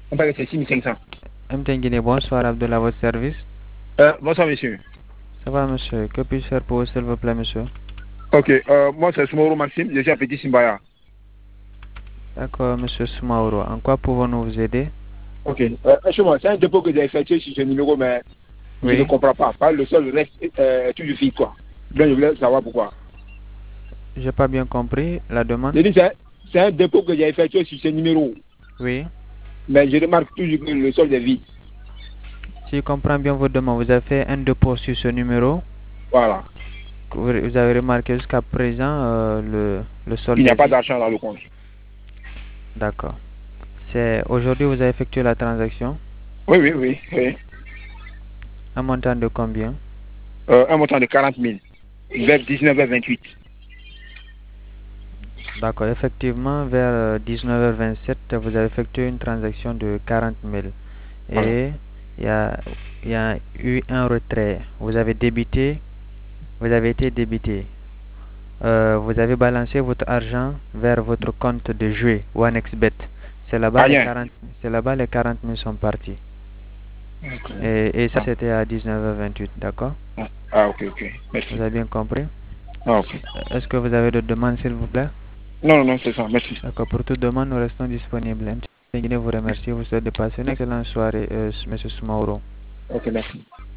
On parle de 6500. MTN Guinée, bonsoir, Abdullah, à votre service. Bonsoir, monsieur. Ça va, monsieur? Que puis-je faire pour vous, s'il vous plaît, monsieur? Ok, moi c'est Soumoro Maxime, je suis à Petit Simbaya. D'accord, monsieur Soumaoro. En quoi pouvons-nous vous aider? Ok, moi c'est un dépôt que j'ai effectué sur ce numéro, mais je ne Oui, comprends pas. Le sol reste toujours vide, quoi. Donc je voulais savoir pourquoi. j'ai pas bien compris la demande. Je dis, c'est un dépôt que j'ai effectué sur ce numéro, Oui, mais je remarque toujours que le sol est vide. si je comprends bien votre demande, vous avez fait un dépôt sur ce numéro. Voilà. Vous avez remarqué jusqu'à présent le Il solde n'y est a pas vide. d'argent dans le compte. D'accord. C'est aujourd'hui vous avez effectué la transaction. Oui, oui, oui. Oui. Un montant de combien? Un montant de 40 000, vers 19h28. D'accord, effectivement, vers 19h27, vous avez effectué une transaction de 40 000 Voilà. et il y a, il y a eu un retrait. Vous avez été débité. Vous avez balancé votre argent vers votre compte de jeu OneXBet. Rien. C'est là-bas les 40 000 sont partis. Ok. Et ça, Ah, c'était à 19h28, d'accord? ok, ok. Vous Merci. avez bien compris? Ah, ok. Est-ce que vous avez d'autres demandes, s'il vous plaît? Non, non, non, c'est ça. Merci. D'accord, pour toute demande, nous restons disponibles. MTN Guinée vous remercie. Vous souhaite de passer une excellente soirée, Monsieur Soumaoro. Ok, merci.